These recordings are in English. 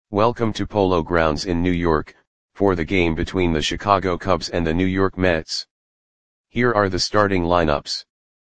Welcome to Polo Grounds in New York, for the game between the Chicago Cubs and the New York Mets. Here are the starting lineups.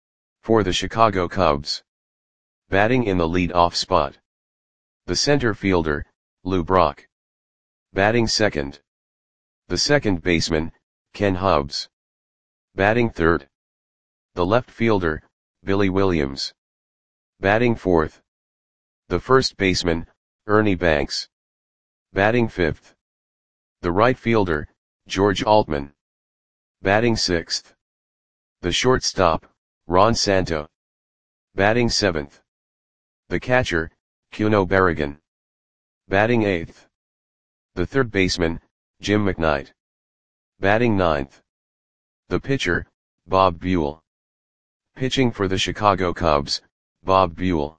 For the Chicago Cubs. Batting in the lead-off spot. The center fielder, Lou Brock. Batting second. The second baseman, Ken Hubbs. Batting third. The left fielder, Billy Williams. Batting fourth. The first baseman, Ernie Banks. Batting fifth. The right fielder, George Altman. Batting sixth. The shortstop, Ron Santo. Batting seventh. The catcher, Cuno Berrigan. Batting eighth. The third baseman, Jim McKnight. Batting ninth. The pitcher, Bob Buell. Pitching for the Chicago Cubs, Bob Buell.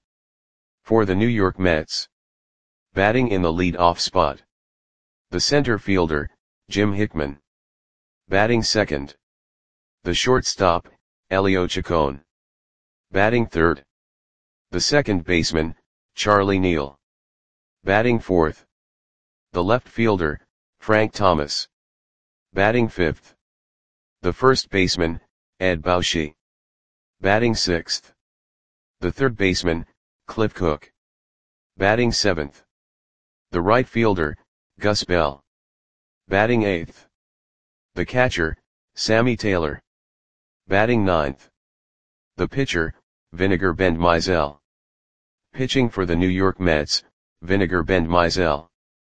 For the New York Mets. Batting in the lead-off spot. The center fielder, Jim Hickman. Batting second. The shortstop, Elio Chacon. Batting third. The second baseman, Charlie Neal. Batting fourth. The left fielder, Frank Thomas. Batting fifth. The first baseman, Ed Bauschy. Batting sixth. The third baseman, Cliff Cook. Batting seventh. The right fielder, Gus Bell. Batting eighth. The catcher, Sammy Taylor. Batting ninth. The pitcher, Vinegar Bend Mizell. Pitching for the New York Mets, Vinegar Bend Mizell.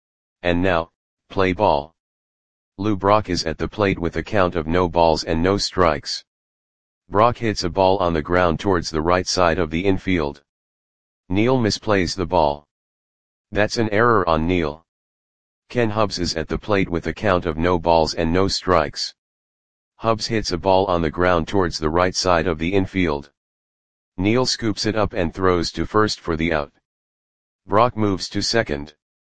And now, play ball. Lou Brock is at the plate with a count of no balls and no strikes. Brock hits a ball on the ground towards the right side of the infield. Neal misplays the ball. That's an error on Neal. Ken Hubbs is at the plate with a count of no balls and no strikes. Hubbs hits a ball on the ground towards the right side of the infield. Neal scoops it up and throws to first for the out. Brock moves to second.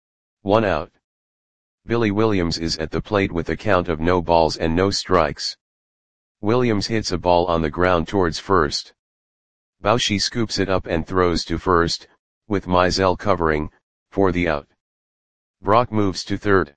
1 out. Billy Williams is at the plate with a count of no balls and no strikes. Williams hits a ball on the ground towards first. Bauschy scoops it up and throws to first, with Mizell covering, for the out. Brock moves to third.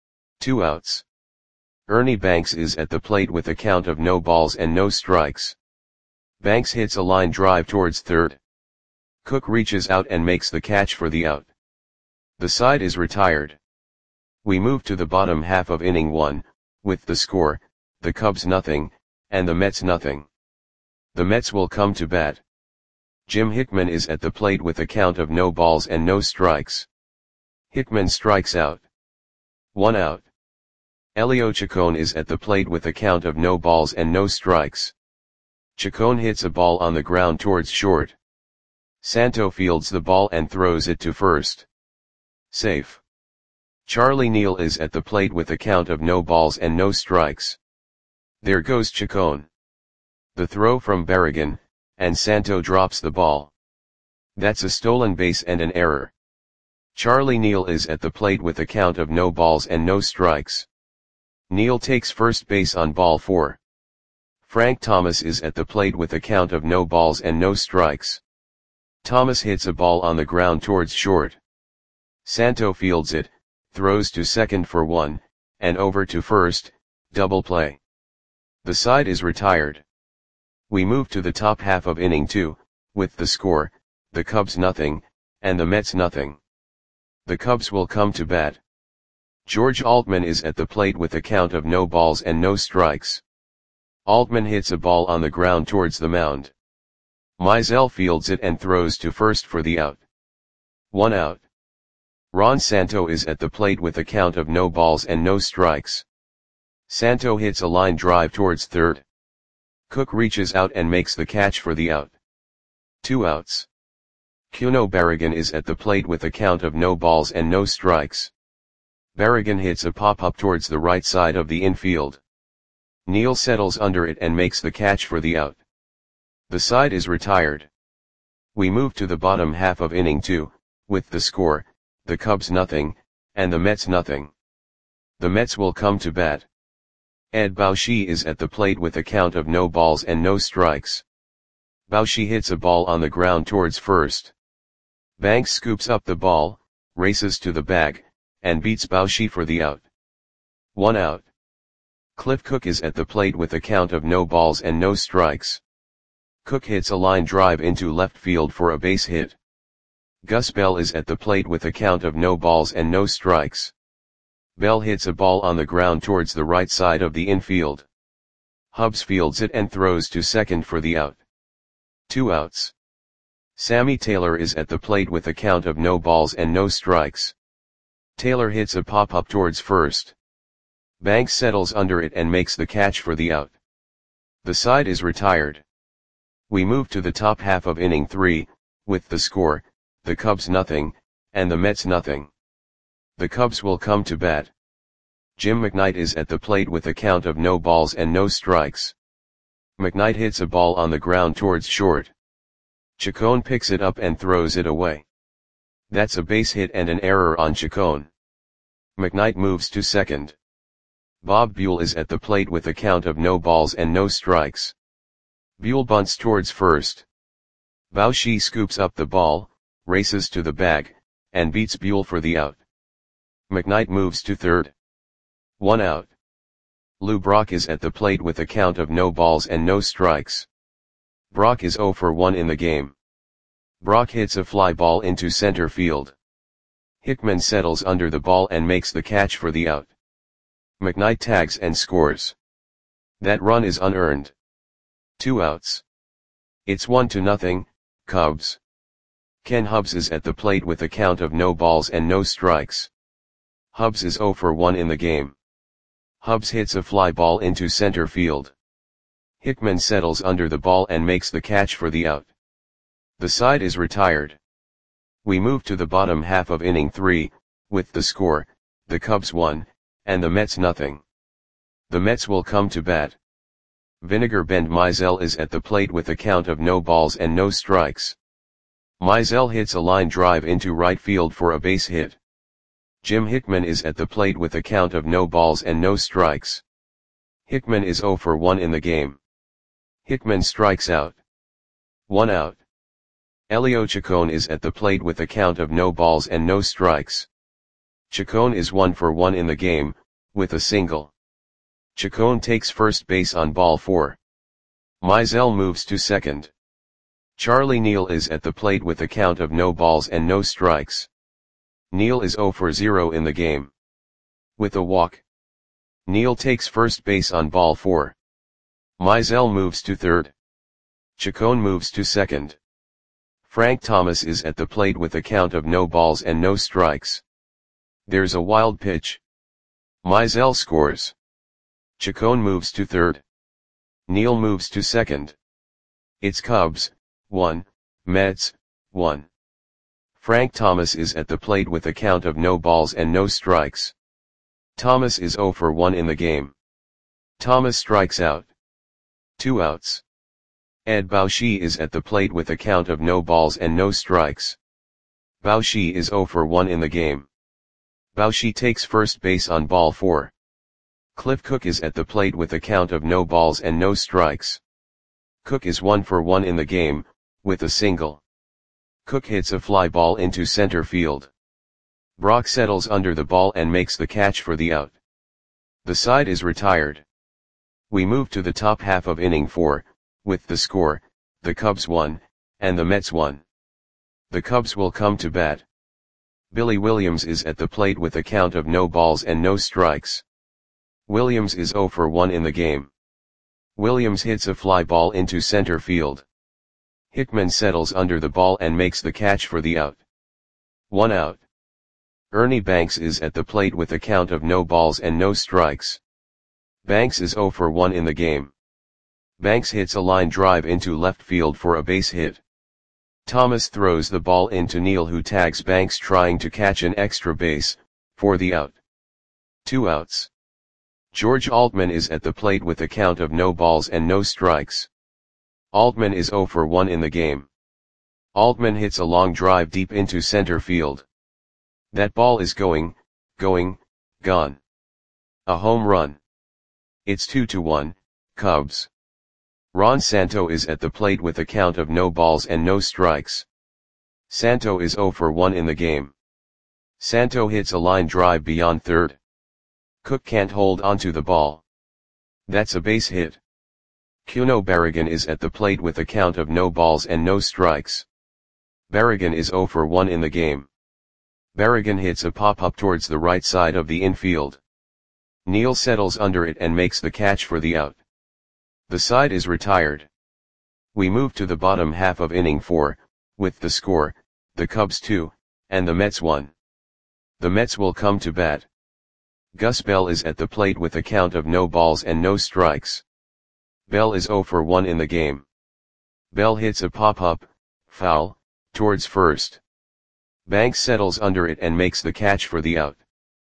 2 outs. Ernie Banks is at the plate with a count of no balls and no strikes. Banks hits a line drive towards third. Cook reaches out and makes the catch for the out. The side is retired. We move to the bottom half of inning 1, with the score, the Cubs nothing, and the Mets nothing. The Mets will come to bat. Jim Hickman is at the plate with a count of no balls and no strikes. Hickman strikes out. 1 out. Elio Chacon is at the plate with a count of no balls and no strikes. Chacon hits a ball on the ground towards short. Santo fields the ball and throws it to first. Safe. Charlie Neal is at the plate with a count of no balls and no strikes. There goes Chacon. The throw from Berrigan, and Santo drops the ball. That's a stolen base and an error. Charlie Neal is at the plate with a count of no balls and no strikes. Neal takes first base on ball 4. Frank Thomas is at the plate with a count of no balls and no strikes. Thomas hits a ball on the ground towards short. Santo fields it, throws to second for 1, and over to first, double play. The side is retired. We move to the top half of inning 2, with the score, the Cubs nothing, and the Mets nothing. The Cubs will come to bat. George Altman is at the plate with a count of no balls and no strikes. Altman hits a ball on the ground towards the mound. Mizell fields it and throws to first for the out. 1 out. Ron Santo is at the plate with a count of no balls and no strikes. Santo hits a line drive towards third. Cook reaches out and makes the catch for the out. 2 outs. Cuno Berrigan is at the plate with a count of no balls and no strikes. Berrigan hits a pop-up towards the right side of the infield. Neal settles under it and makes the catch for the out. The side is retired. We move to the bottom half of inning 2, with the score, the Cubs nothing, and the Mets nothing. The Mets will come to bat. Ed Bauschy is at the plate with a count of no balls and no strikes. Bauschy hits a ball on the ground towards first. Banks scoops up the ball, races to the bag, and beats Bao-Shi for the out. 1 out. Cliff Cook is at the plate with a count of no balls and no strikes. Cook hits a line drive into left field for a base hit. Gus Bell is at the plate with a count of no balls and no strikes. Bell hits a ball on the ground towards the right side of the infield. Hubbs fields it and throws to second for the out. 2 outs. Sammy Taylor is at the plate with a count of no balls and no strikes. Taylor hits a pop-up towards first. Banks settles under it and makes the catch for the out. The side is retired. We move to the top half of inning 3, with the score, the Cubs nothing, and the Mets nothing. The Cubs will come to bat. Jim McKnight is at the plate with a count of no balls and no strikes. McKnight hits a ball on the ground towards short. Chacon picks it up and throws it away. That's a base hit and an error on Chacon. McKnight moves to second. Bob Buell is at the plate with a count of no balls and no strikes. Buell bunts towards first. Bao-Shi scoops up the ball, races to the bag, and beats Buell for the out. McKnight moves to third. 1 out. Lou Brock is at the plate with a count of no balls and no strikes. Brock is 0 for 1 in the game. Brock hits a fly ball into center field. Hickman settles under the ball and makes the catch for the out. McKnight tags and scores. That run is unearned. 2 outs. It's 1-0, Cubs. Ken Hubbs is at the plate with a count of no balls and no strikes. Hubbs is 0 for 1 in the game. Hubbs hits a fly ball into center field. Hickman settles under the ball and makes the catch for the out. The side is retired. We move to the bottom half of inning 3, with the score, the Cubs 1, and the Mets nothing. The Mets will come to bat. Vinegar Bend Mizell is at the plate with a count of no balls and no strikes. Mizell hits a line drive into right field for a base hit. Jim Hickman is at the plate with a count of no balls and no strikes. Hickman is 0 for 1 in the game. Hickman strikes out. 1 out. Elio Chacon is at the plate with a count of no balls and no strikes. Chacon is 1 for 1 in the game, with a single. Chacon takes first base on ball 4. Mizell moves to second. Charlie Neal is at the plate with a count of no balls and no strikes. Neal is 0 for 0 in the game. With a walk. Neal takes first base on ball 4. Mizell moves to third. Chacon moves to second. Frank Thomas is at the plate with a count of no balls and no strikes. There's a wild pitch. Mizell scores. Chacon moves to third. Neal moves to second. It's Cubs 1, Mets 1. Frank Thomas is at the plate with a count of no balls and no strikes. Thomas is 0 for 1 in the game. Thomas strikes out. 2 outs. Ed Bao-Shi is at the plate with a count of no balls and no strikes. Bao-Shi is 0 for 1 in the game. Bao-Shi takes first base on ball 4. Cliff Cook is at the plate with a count of no balls and no strikes. Cook is 1 for 1 in the game, with a single. Cook hits a fly ball into center field. Brock settles under the ball and makes the catch for the out. The side is retired. We move to the top half of inning 4, with the score, the Cubs 1, and the Mets 1. The Cubs will come to bat. Billy Williams is at the plate with a count of no balls and no strikes. Williams is 0 for 1 in the game. Williams hits a fly ball into center field. Hickman settles under the ball and makes the catch for the out. 1 out. Ernie Banks is at the plate with a count of no balls and no strikes. Banks is 0 for 1 in the game. Banks hits a line drive into left field for a base hit. Thomas throws the ball into Neal, who tags Banks trying to catch an extra base, for the out. 2 outs. George Altman is at the plate with a count of no balls and no strikes. Altman is 0 for 1 in the game. Altman hits a long drive deep into center field. That ball is gone. A home run. It's 2-1, Cubs. Ron Santo is at the plate with a count of no balls and no strikes. Santo is 0 for 1 in the game. Santo hits a line drive beyond third. Cook can't hold onto the ball. That's a base hit. Cuno Barragan is at the plate with a count of no balls and no strikes. Barragan is 0 for 1 in the game. Barragan hits a pop-up towards the right side of the infield. Neal settles under it and makes the catch for the out. The side is retired. We move to the bottom half of inning 4, with the score, the Cubs 2, and the Mets 1. The Mets will come to bat. Gus Bell is at the plate with a count of no balls and no strikes. Bell is 0 for 1 in the game. Bell hits a pop-up, foul, towards first. Banks settles under it and makes the catch for the out.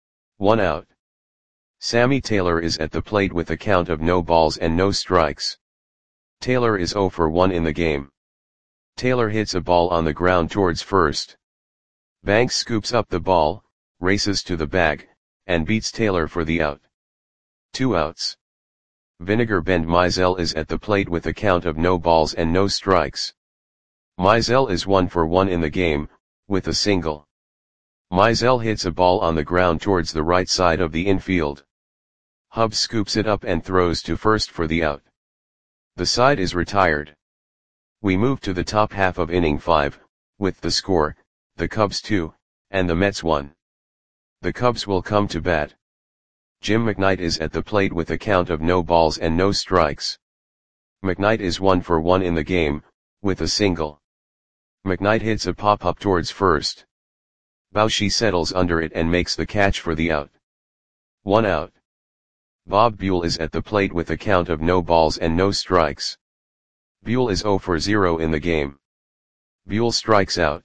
1 out. Sammy Taylor is at the plate with a count of no balls and no strikes. Taylor is 0 for 1 in the game. Taylor hits a ball on the ground towards first. Banks scoops up the ball, races to the bag, and beats Taylor for the out. 2 outs. Vinegar Bend Mizell is at the plate with a count of no balls and no strikes. Mizell is 1 for 1 in the game, with a single. Mizell hits a ball on the ground towards the right side of the infield. Hubbs scoops it up and throws to first for the out. The side is retired. We move to the top half of inning 5, with the score, the Cubs 2, and the Mets 1. The Cubs will come to bat. Jim McKnight is at the plate with a count of no balls and no strikes. McKnight is 1 for 1 in the game, with a single. McKnight hits a pop-up towards first. Bauschy settles under it and makes the catch for the out. 1 out. Bob Buell is at the plate with a count of no balls and no strikes. Buell is 0 for 0 in the game. Buell strikes out.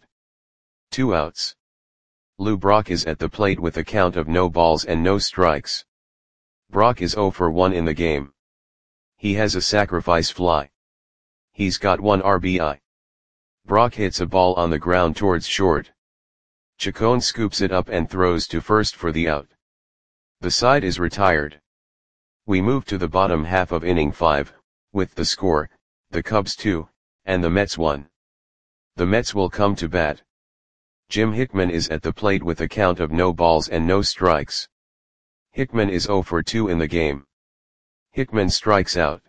2 outs. Lou Brock is at the plate with a count of no balls and no strikes. Brock is 0 for 1 in the game. He has a sacrifice fly. He's got 1 RBI. Brock hits a ball on the ground towards short. Chacon scoops it up and throws to first for the out. The side is retired. We move to the bottom half of inning 5, with the score, the Cubs 2, and the Mets 1. The Mets will come to bat. Jim Hickman is at the plate with a count of no balls and no strikes. Hickman is 0 for 2 in the game. Hickman strikes out.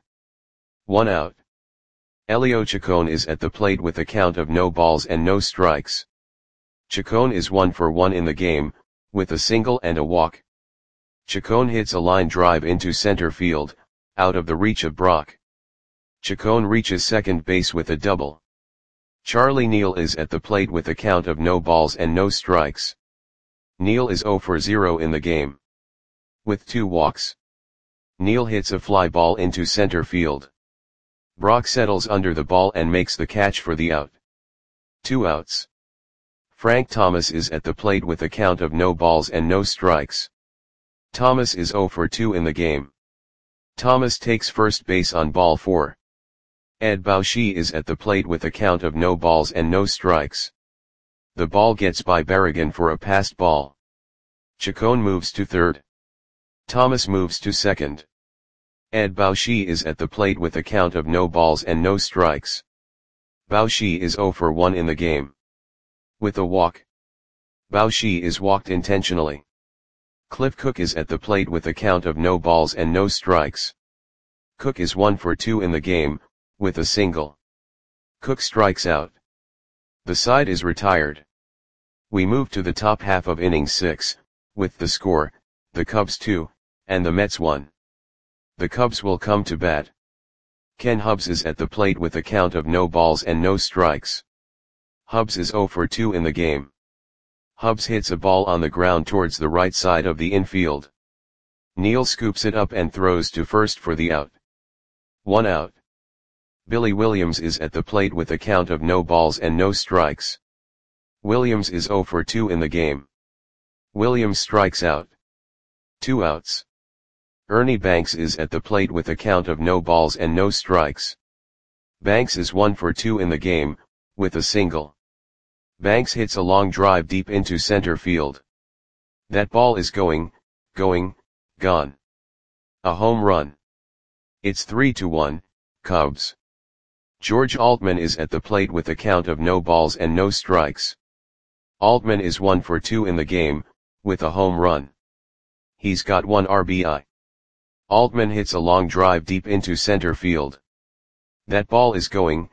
1 out. Elio Chacon is at the plate with a count of no balls and no strikes. Chacon is 1 for 1 in the game, with a single and a walk. Chacon hits a line drive into center field, out of the reach of Brock. Chacon reaches second base with a double. Charlie Neal is at the plate with a count of no balls and no strikes. Neal is 0 for 0 in the game. With 2 walks. Neal hits a fly ball into center field. Brock settles under the ball and makes the catch for the out. 2 outs. Frank Thomas is at the plate with a count of no balls and no strikes. Thomas is 0 for 2 in the game. Thomas takes first base on ball 4. Ed Bauschy is at the plate with a count of no balls and no strikes. The ball gets by Barragan for a passed ball. Chacon moves to third. Thomas moves to second. Ed Bauschy is at the plate with a count of no balls and no strikes. Bauschy is 0 for 1 in the game. With a walk. Bauschy is walked intentionally. Cliff Cook is at the plate with a count of no balls and no strikes. Cook is 1 for 2 in the game, with a single. Cook strikes out. The side is retired. We move to the top half of inning 6, with the score, the Cubs 2, and the Mets 1. The Cubs will come to bat. Ken Hubbs is at the plate with a count of no balls and no strikes. Hubbs is 0 for 2 in the game. Hubbs hits a ball on the ground towards the right side of the infield. Neal scoops it up and throws to first for the out. 1 out. Billy Williams is at the plate with a count of no balls and no strikes. Williams is 0 for 2 in the game. Williams strikes out. 2 outs. Ernie Banks is at the plate with a count of no balls and no strikes. Banks is 1 for 2 in the game, with a single. Banks hits a long drive deep into center field. That ball is gone. A home run. It's 3-1, Cubs. George Altman is at the plate with a count of no balls and no strikes. Altman is 1 for 2 in the game, with a home run. He's got 1 RBI. Altman hits a long drive deep into center field. That ball is gone.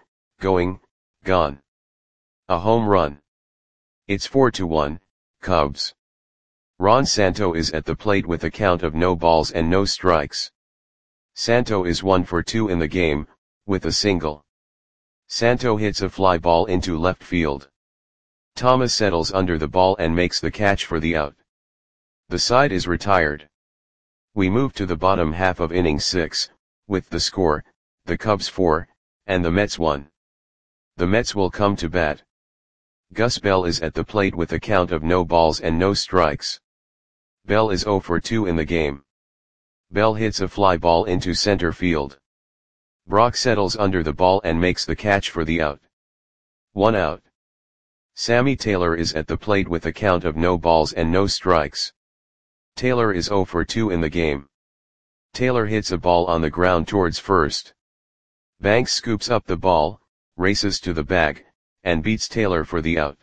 A home run. It's 4-1, Cubs. Ron Santo is at the plate with a count of no balls and no strikes. Santo is 1 for 2 in the game, with a single. Santo hits a fly ball into left field. Thomas settles under the ball and makes the catch for the out. The side is retired. We move to the bottom half of inning 6, with the score, the Cubs 4, and the Mets 1. The Mets will come to bat. Gus Bell is at the plate with a count of no balls and no strikes. Bell is 0 for 2 in the game. Bell hits a fly ball into center field. Brock settles under the ball and makes the catch for the out. 1 out. Sammy Taylor is at the plate with a count of no balls and no strikes. Taylor is 0 for 2 in the game. Taylor hits a ball on the ground towards first. Banks scoops up the ball, races to the bag, and beats Taylor for the out.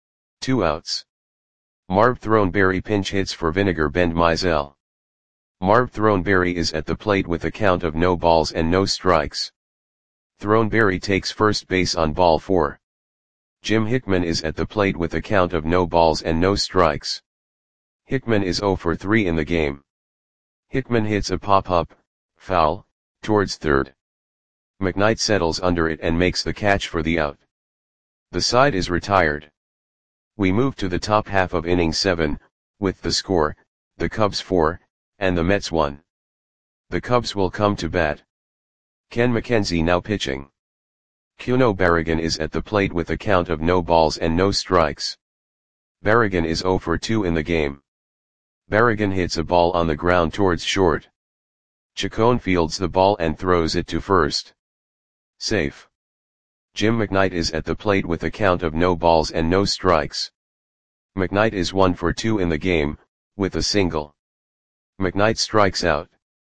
2 outs. Marv Throneberry pinch hits for Vinegar Bend Mizell. Marv Throneberry is at the plate with a count of no balls and no strikes. Throneberry takes first base on ball 4. Jim Hickman is at the plate with a count of no balls and no strikes. Hickman is 0 for 3 in the game. Hickman hits a pop-up, foul, towards third. McKnight settles under it and makes the catch for the out. The side is retired. We move to the top half of inning 7, with the score, the Cubs 4, and the Mets 1. The Cubs will come to bat. Ken McKenzie now pitching. Cuno Barragan is at the plate with a count of no balls and no strikes. Barragan is 0 for 2 in the game. Barragan hits a ball on the ground towards short. Chacon fields the ball and throws it to first. Safe. Jim McKnight is at the plate with a count of no balls and no strikes. McKnight is 1 for 2 in the game, with a single. McKnight strikes out.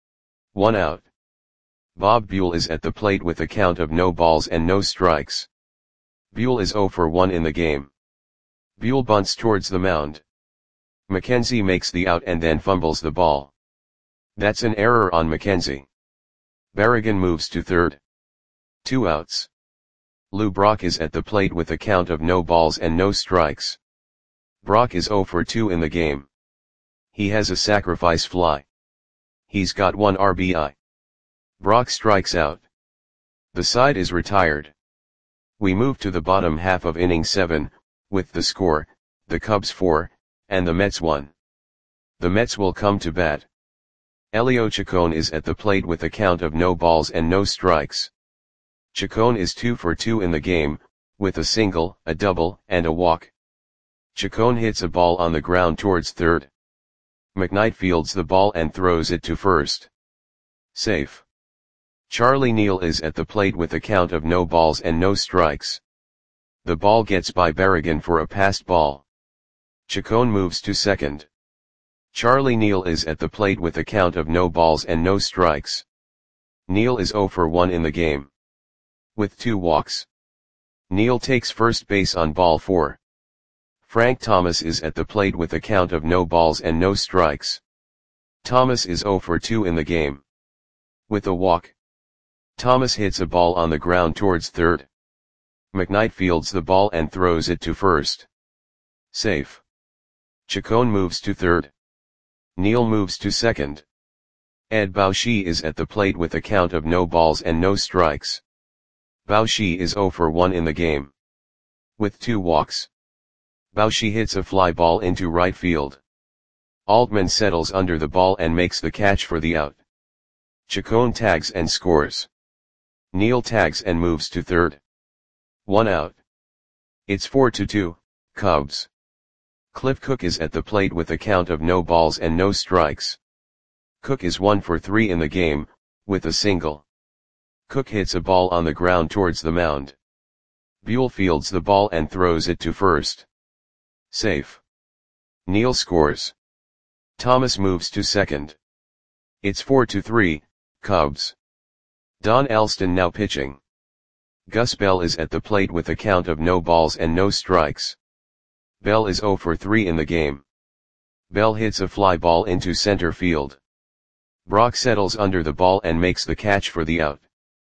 1 out. Bob Buell is at the plate with a count of no balls and no strikes. Buell is 0 for 1 in the game. Buell bunts towards the mound. McKenzie makes the out and then fumbles the ball. That's an error on McKenzie. Barragan moves to third. 2 outs. Lou Brock is at the plate with a count of no balls and no strikes. Brock is 0 for 2 in the game. He has a sacrifice fly. He's got 1 RBI. Brock strikes out. The side is retired. We move to the bottom half of inning 7, with the score, the Cubs 4, and the Mets 1. The Mets will come to bat. Elio Chacon is at the plate with a count of no balls and no strikes. Chacon is 2 for 2 in the game, with a single, a double, and a walk. Chacon hits a ball on the ground towards third. McKnight fields the ball and throws it to first. Safe. Charlie Neal is at the plate with a count of no balls and no strikes. The ball gets by Barragan for a passed ball. Chacon moves to second. Charlie Neal is at the plate with a count of no balls and no strikes. Neal is 0 for 1 in the game. With 2 walks. Neal takes first base on ball 4. Frank Thomas is at the plate with a count of no balls and no strikes. Thomas is 0 for 2 in the game. With a walk. Thomas hits a ball on the ground towards third. McKnight fields the ball and throws it to first. Safe. Chacon moves to third. Neal moves to second. Ed Bauchi is at the plate with a count of no balls and no strikes. Bauchi is 0 for 1 in the game. With 2 walks. Bauchi hits a fly ball into right field. Altman settles under the ball and makes the catch for the out. Chacon tags and scores. Neal tags and moves to third. 1 out. It's 4-2, Cubs. Cliff Cook is at the plate with a count of no balls and no strikes. Cook is 1 for 3 in the game, with a single. Cook hits a ball on the ground towards the mound. Buell fields the ball and throws it to first. Safe. Neal scores. Thomas moves to second. It's 4-3, Cubs. Don Alston now pitching. Gus Bell is at the plate with a count of no balls and no strikes. Bell is 0 for 3 in the game. Bell hits a fly ball into center field. Brock settles under the ball and makes the catch for the out.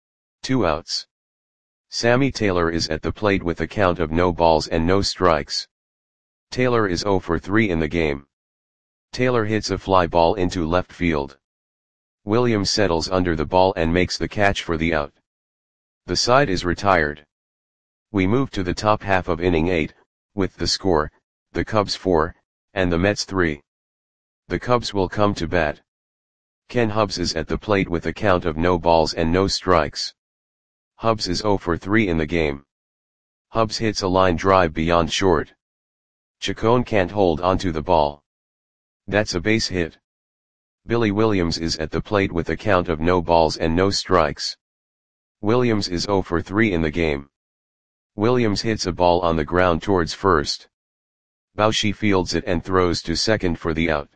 2 outs. Sammy Taylor is at the plate with a count of no balls and no strikes. Taylor is 0 for 3 in the game. Taylor hits a fly ball into left field. Williams settles under the ball and makes the catch for the out. The side is retired. We move to the top half of inning 8, with the score, the Cubs 4, and the Mets 3. The Cubs will come to bat. Ken Hubbs is at the plate with a count of no balls and no strikes. Hubbs is 0 for 3 in the game. Hubbs hits a line drive beyond short. Chacon can't hold onto the ball. That's a base hit. Billy Williams is at the plate with a count of no balls and no strikes. Williams is 0 for 3 in the game. Williams hits a ball on the ground towards first. Bauschy fields it and throws to second for the out.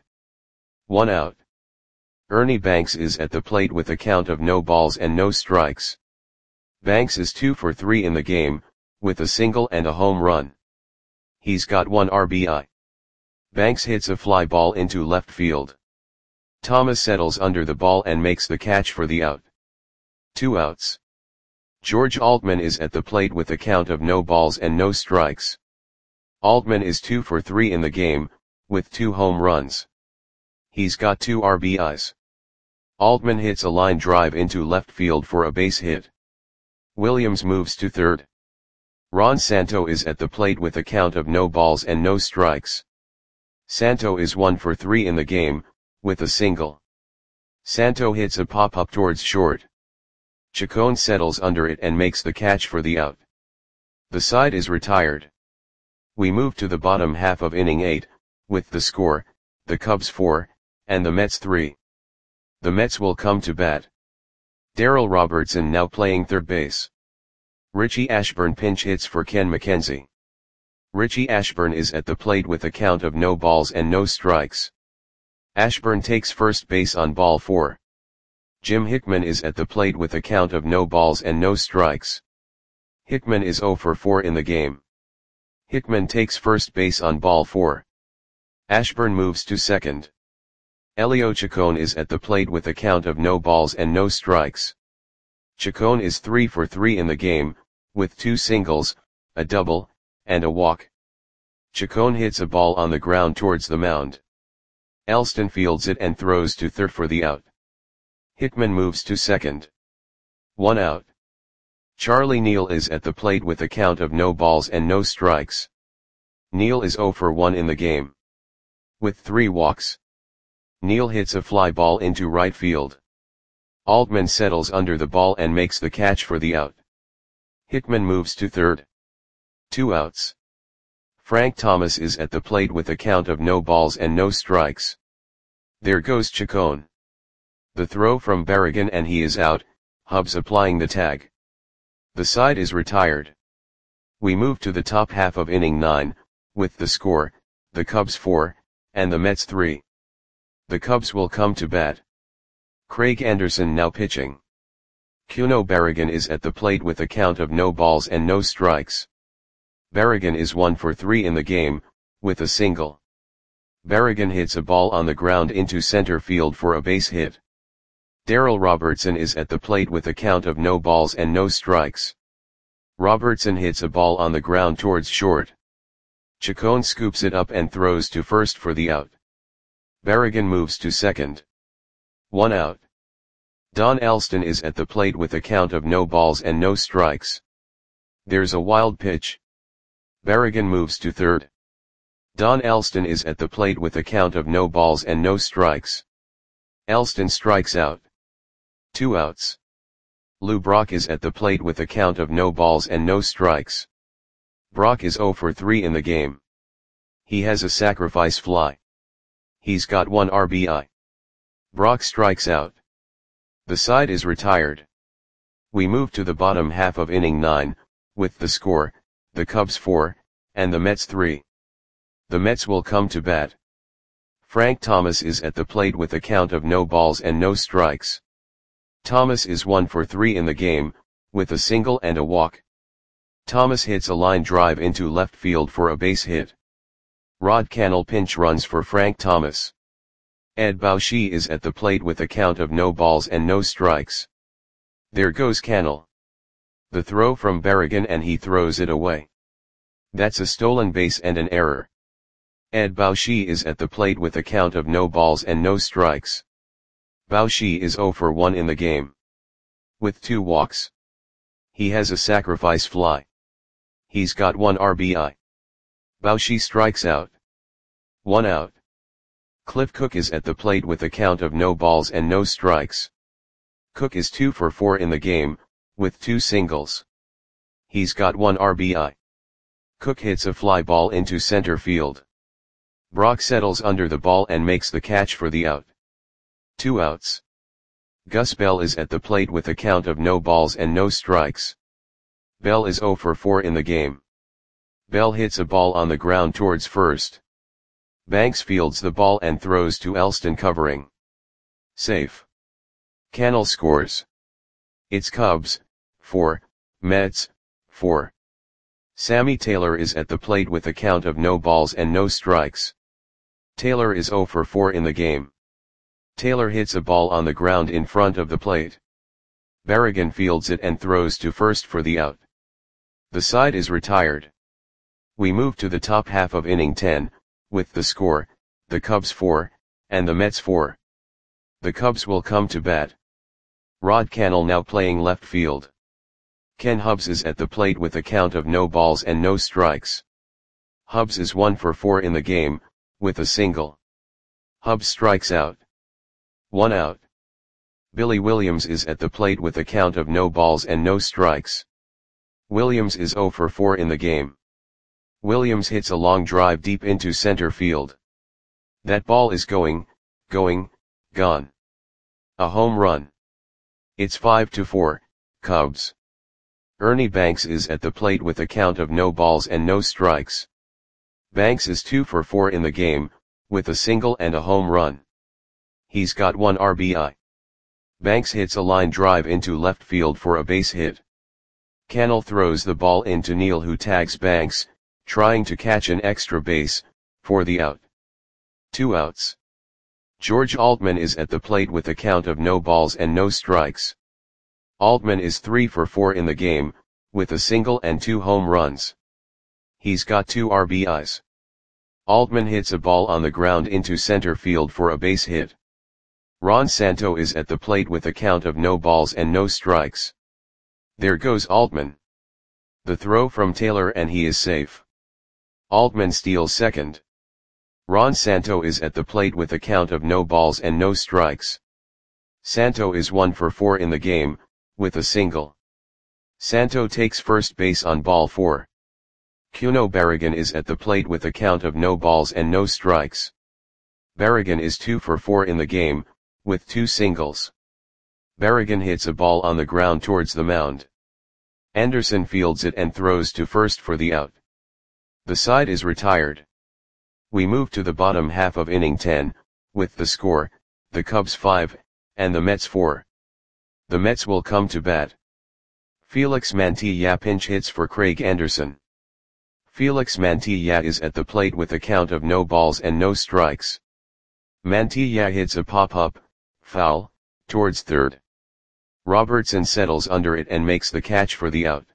1 out. Ernie Banks is at the plate with a count of no balls and no strikes. Banks is 2 for 3 in the game, with a single and a home run. He's got 1 RBI. Banks hits a fly ball into left field. Thomas settles under the ball and makes the catch for the out. 2 outs. George Altman is at the plate with a count of no balls and no strikes. Altman is 2 for 3 in the game, with 2 home runs. He's got 2 RBIs. Altman hits a line drive into left field for a base hit. Williams moves to third. Ron Santo is at the plate with a count of no balls and no strikes. Santo is 1 for 3 in the game, with a single. Santo hits a pop-up towards short. Chacon settles under it and makes the catch for the out. The side is retired. We move to the bottom half of inning 8, with the score, the Cubs 4, and the Mets 3. The Mets will come to bat. Darryl Robertson now playing third base. Richie Ashburn pinch hits for Ken McKenzie. Richie Ashburn is at the plate with a count of no balls and no strikes. Ashburn takes first base on ball 4. Jim Hickman is at the plate with a count of no balls and no strikes. Hickman is 0 for 4 in the game. Hickman takes first base on ball 4. Ashburn moves to second. Elio Chacon is at the plate with a count of no balls and no strikes. Chacon is 3 for 3 in the game, with 2 singles, a double, and a walk. Chacon hits a ball on the ground towards the mound. Elston fields it and throws to third for the out. Hickman moves to second. 1 out. Charlie Neal is at the plate with a count of no balls and no strikes. Neal is 0 for 1 in the game. With 3 walks. Neal hits a fly ball into right field. Altman settles under the ball and makes the catch for the out. Hickman moves to third. 2 outs. Frank Thomas is at the plate with a count of no balls and no strikes. There goes Chacon. The throw from Berrigan and he is out, Hubbs applying the tag. The side is retired. We move to the top half of inning 9, with the score, the Cubs 4, and the Mets 3. The Cubs will come to bat. Craig Anderson now pitching. Cuno Berrigan is at the plate with a count of no balls and no strikes. Berrigan is 1 for 3 in the game, with a single. Berrigan hits a ball on the ground into center field for a base hit. Darryl Robertson is at the plate with a count of no balls and no strikes. Robertson hits a ball on the ground towards short. Chacon scoops it up and throws to first for the out. Berrigan moves to second. 1 out. Don Elston is at the plate with a count of no balls and no strikes. There's a wild pitch. Berrigan moves to third. Don Elston is at the plate with a count of no balls and no strikes. Elston strikes out. 2 outs. Lou Brock is at the plate with a count of no balls and no strikes. Brock is 0 for 3 in the game. He has a sacrifice fly. He's got 1 RBI. Brock strikes out. The side is retired. We move to the bottom half of inning 9, with the score, the Cubs 4, and the Mets 3. The Mets will come to bat. Frank Thomas is at the plate with a count of no balls and no strikes. Thomas is 1 for 3 in the game, with a single and a walk. Thomas hits a line drive into left field for a base hit. Rod Cannell pinch runs for Frank Thomas. Ed Boucher is at the plate with a count of no balls and no strikes. There goes Cannell. The throw from Berrigan and he throws it away. That's a stolen base and an error. Ed Boucher is at the plate with a count of no balls and no strikes. Boucher is 0 for 1 in the game. With 2 walks. He has a sacrifice fly. He's got 1 RBI. Boucher strikes out. 1 out. Cliff Cook is at the plate with a count of no balls and no strikes. Cook is 2 for 4 in the game, with 2 singles. He's got 1 RBI. Cook hits a fly ball into center field. Brock settles under the ball and makes the catch for the out. 2 outs. Gus Bell is at the plate with a count of no balls and no strikes. Bell is 0 for 4 in the game. Bell hits a ball on the ground towards first. Banks fields the ball and throws to Elston covering. Safe. Cannell scores. It's Cubs, 4, Mets, 4. Sammy Taylor is at the plate with a count of no balls and no strikes. Taylor is 0 for 4 in the game. Taylor hits a ball on the ground in front of the plate. Berrigan fields it and throws to first for the out. The side is retired. We move to the top half of inning 10, with the score, the Cubs 4, and the Mets 4. The Cubs will come to bat. Rod Cannell now playing left field. Ken Hubbs is at the plate with a count of no balls and no strikes. Hubbs is 1 for 4 in the game, with a single. Hubbs strikes out. 1 out. Billy Williams is at the plate with a count of no balls and no strikes. Williams is 0 for 4 in the game. Williams hits a long drive deep into center field. That ball is gone. A home run. It's 5-4, Cubs. Ernie Banks is at the plate with a count of no balls and no strikes. Banks is 2 for 4 in the game, with a single and a home run. He's got 1 RBI. Banks hits a line drive into left field for a base hit. Cannell throws the ball into Neal, who tags Banks, trying to catch an extra base, for the out. 2 outs. George Altman is at the plate with a count of no balls and no strikes. Altman is 3 for 4 in the game, with a single and 2 home runs. He's got 2 RBIs. Altman hits a ball on the ground into center field for a base hit. Ron Santo is at the plate with a count of no balls and no strikes. There goes Altman. The throw from Taylor and he is safe. Altman steals second. Ron Santo is at the plate with a count of no balls and no strikes. Santo is 1 for 4 in the game, with a single. Santo takes first base on ball 4. Cuno Berrigan is at the plate with a count of no balls and no strikes. Berrigan is 2 for 4 in the game, with 2 singles. Berrigan hits a ball on the ground towards the mound. Anderson fields it and throws to first for the out. The side is retired. We move to the bottom half of inning 10, with the score, the Cubs 5, and the Mets 4. The Mets will come to bat. Felix Mantilla pinch hits for Craig Anderson. Felix Mantilla is at the plate with a count of no balls and no strikes. Mantilla hits a pop-up, foul, towards third. Robertson settles under it and makes the catch for the out.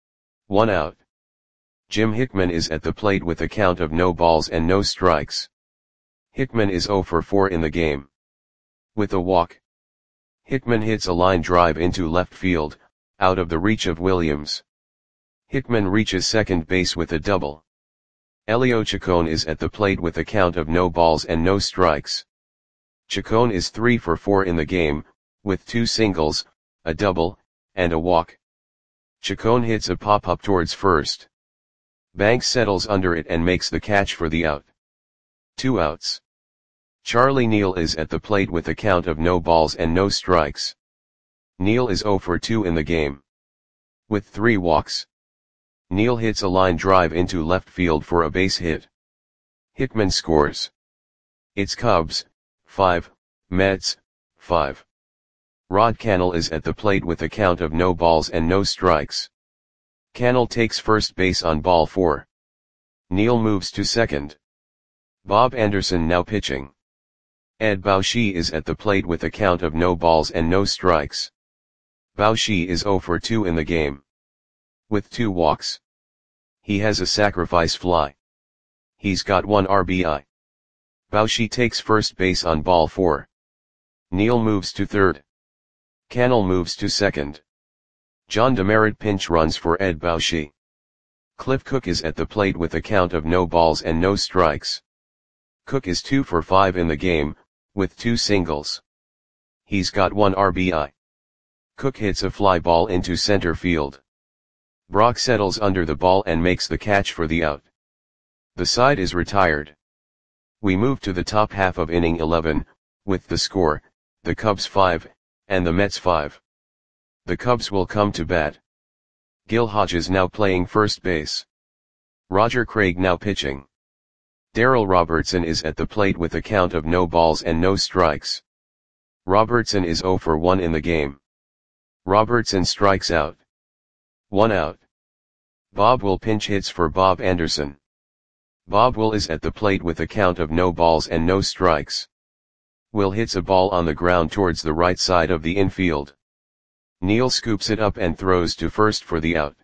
1 out. Jim Hickman is at the plate with a count of no balls and no strikes. Hickman is 0 for 4 in the game. With a walk. Hickman hits a line drive into left field, out of the reach of Williams. Hickman reaches second base with a double. Elio Chacon is at the plate with a count of no balls and no strikes. Chacon is 3 for 4 in the game, with 2 singles, a double, and a walk. Chacon hits a pop-up towards first. Banks settles under it and makes the catch for the out. 2 outs. Charlie Neal is at the plate with a count of no balls and no strikes. Neal is 0 for 2 in the game. With 3 walks. Neal hits a line drive into left field for a base hit. Hickman scores. It's Cubs, 5, Mets, 5. Rod Cannell is at the plate with a count of no balls and no strikes. Cannell takes first base on ball 4. Neal moves to second. Bob Anderson now pitching. Ed Baushi is at the plate with a count of no balls and no strikes. Baushi is 0 for 2 in the game, with 2 walks. He has a sacrifice fly. He's got 1 RBI. Baushi takes first base on ball 4. Neal moves to third. Cannell moves to second. John Demeritte pinch runs for Ed Baushi. Cliff Cook is at the plate with a count of no balls and no strikes. Cook is 2 for 5 in the game, with 2 singles. He's got 1 RBI. Cook hits a fly ball into center field. Brock settles under the ball and makes the catch for the out. The side is retired. We move to the top half of inning 11, with the score, the Cubs 5, and the Mets 5. The Cubs will come to bat. Gil Hodges now playing first base. Roger Craig now pitching. Darryl Robertson is at the plate with a count of no balls and no strikes. Robertson is 0 for 1 in the game. Robertson strikes out. 1 out. Bob Will pinch hits for Bob Anderson. Bob Will is at the plate with a count of no balls and no strikes. Will hits a ball on the ground towards the right side of the infield. Neal scoops it up and throws to first for the out.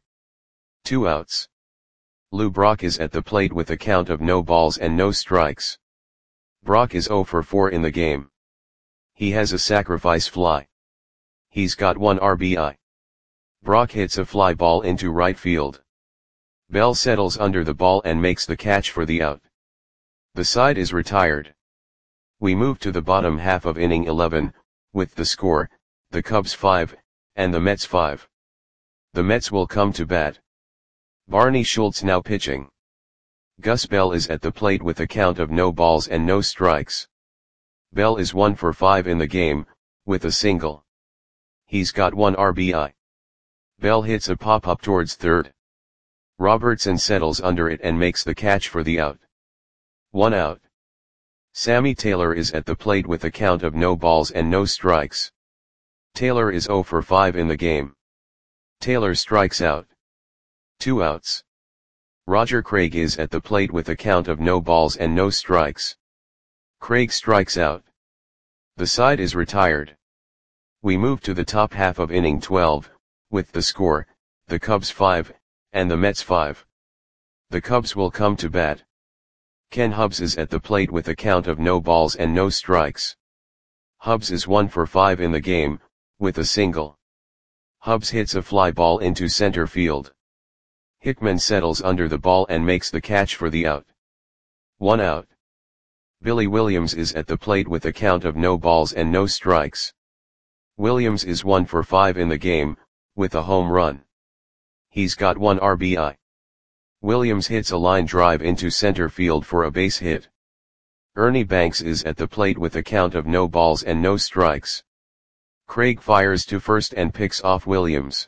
2 outs. Lou Brock is at the plate with a count of no balls and no strikes. Brock is 0 for 4 in the game. He has a sacrifice fly. He's got 1 RBI. Brock hits a fly ball into right field. Bell settles under the ball and makes the catch for the out. The side is retired. We move to the bottom half of inning 11, with the score, the Cubs 5, and the Mets 5. The Mets will come to bat. Barney Schultz now pitching. Gus Bell is at the plate with a count of no balls and no strikes. Bell is 1 for 5 in the game, with a single. He's got 1 RBI. Bell hits a pop-up towards third. Robertson settles under it and makes the catch for the out. 1 out. Sammy Taylor is at the plate with a count of no balls and no strikes. Taylor is 0 for 5 in the game. Taylor strikes out. 2 outs. Roger Craig is at the plate with a count of no balls and no strikes. Craig strikes out. The side is retired. We move to the top half of inning 12, with the score, the Cubs 5, and the Mets 5. The Cubs will come to bat. Ken Hubbs is at the plate with a count of no balls and no strikes. Hubbs is 1 for 5 in the game, with a single. Hubbs hits a fly ball into center field. Hickman settles under the ball and makes the catch for the out. 1 out. Billy Williams is at the plate with a count of no balls and no strikes. Williams is 1 for 5 in the game, with a home run. He's got 1 RBI. Williams hits a line drive into center field for a base hit. Ernie Banks is at the plate with a count of no balls and no strikes. Craig fires to first and picks off Williams.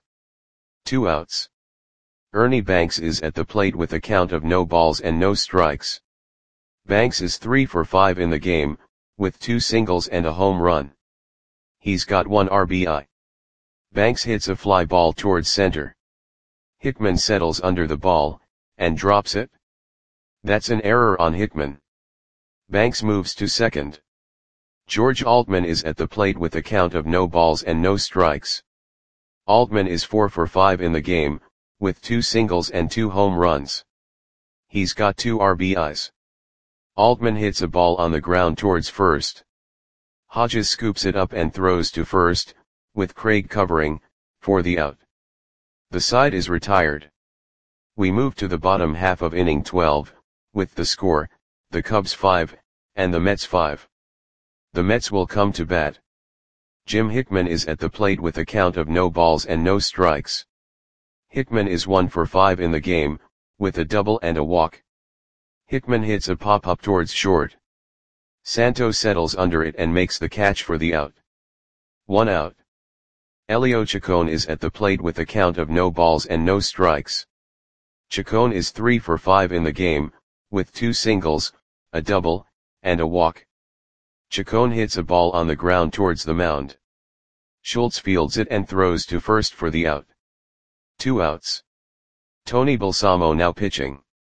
2 outs. Ernie Banks is at the plate with a count of no balls and no strikes. Banks is 3 for 5 in the game, with 2 singles and a home run. He's got 1 RBI. Banks hits a fly ball towards center. Hickman settles under the ball, and drops it. That's an error on Hickman. Banks moves to second. George Altman is at the plate with a count of no balls and no strikes. Altman is 4 for 5 in the game, with 2 singles and 2 home runs. He's got 2 RBIs. Altman hits a ball on the ground towards first. Hodges scoops it up and throws to first, with Craig covering, for the out. The side is retired. We move to the bottom half of inning 12, with the score, the Cubs 5, and the Mets 5. The Mets will come to bat. Jim Hickman is at the plate with a count of no balls and no strikes. Hickman is 1 for 5 in the game, with a double and a walk. Hickman hits a pop-up towards short. Santos settles under it and makes the catch for the out. 1 out. Elio Chacon is at the plate with a count of no balls and no strikes. Chacon is 3 for 5 in the game, with 2 singles, a double, and a walk. Chacon hits a ball on the ground towards the mound. Schultz fields it and throws to first for the out. 2 outs. Tony Balsamo now pitching.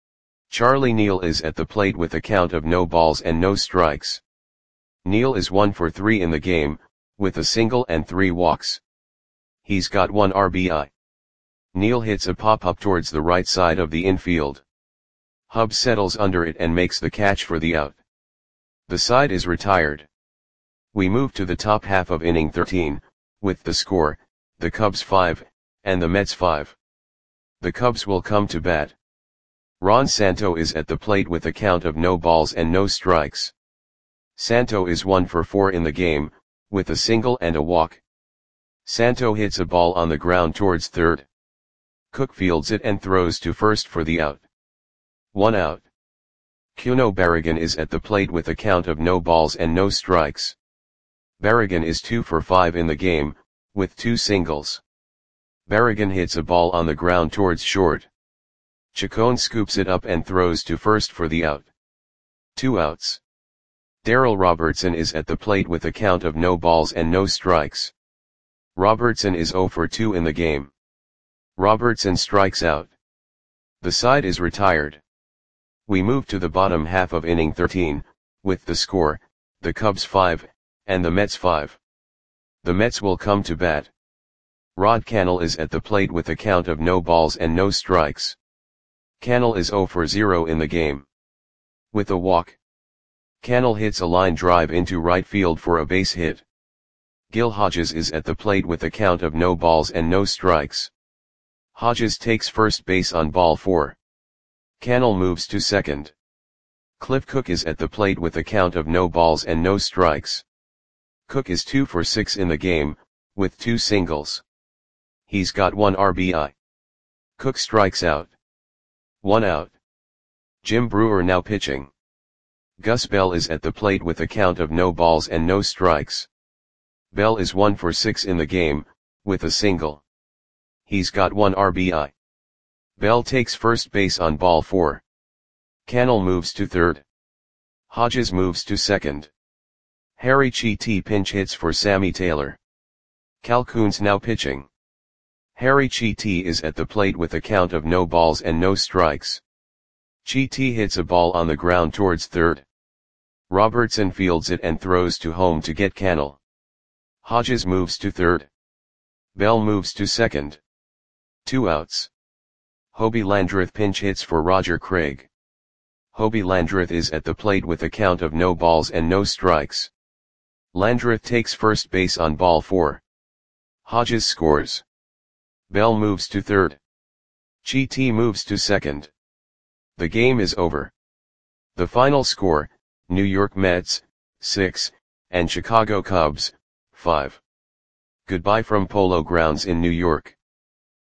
Charlie Neal is at the plate with a count of no balls and no strikes. Neal is 1 for 3 in the game, with a single and 3 walks. He's got 1 RBI. Neal hits a pop-up towards the right side of the infield. Hubbs settles under it and makes the catch for the out. The side is retired. We move to the top half of inning 13, with the score, the Cubs 5, and the Mets 5. The Cubs will come to bat. Ron Santo is at the plate with a count of no balls and no strikes. Santo is 1 for 4 in the game, with a single and a walk. Santo hits a ball on the ground towards third. Cook fields it and throws to first for the out. 1 out. Cuno Barragan is at the plate with a count of no balls and no strikes. Barragan is 2 for 5 in the game, with 2 singles. Barragan hits a ball on the ground towards short. Chacon scoops it up and throws to first for the out. 2 outs. Darryl Robertson is at the plate with a count of no balls and no strikes. Robertson is 0 for 2 in the game. Robertson strikes out. The side is retired. We move to the bottom half of inning 13, with the score, the Cubs 5, and the Mets 5. The Mets will come to bat. Rod Cannell is at the plate with a count of no balls and no strikes. Cannell is 0 for 0 in the game. With a walk. Cannell hits a line drive into right field for a base hit. Gil Hodges is at the plate with a count of no balls and no strikes. Hodges takes first base on ball 4. Cannell moves to second. Cliff Cook is at the plate with a count of no balls and no strikes. Cook is 2 for 6 in the game, with 2 singles. He's got 1 RBI. Cook strikes out. 1 out. Jim Brewer now pitching. Gus Bell is at the plate with a count of no balls and no strikes. Bell is 1 for 6 in the game, with a single. He's got 1 RBI. Bell takes first base on ball 4. Cannell moves to third. Hodges moves to second. Harry Chiti pinch hits for Sammy Taylor. Calhoun's now pitching. Harry Chiti is at the plate with a count of no balls and no strikes. Chiti hits a ball on the ground towards third. Robertson fields it and throws to home to get Cannell. Hodges moves to third. Bell moves to second. 2 outs. Hobie Landreth pinch hits for Roger Craig. Hobie Landreth is at the plate with a count of no balls and no strikes. Landreth takes first base on ball 4. Hodges scores. Bell moves to third. Chiti moves to second. The game is over. The final score, New York Mets, 6, and Chicago Cubs, 5. Goodbye from Polo Grounds in New York.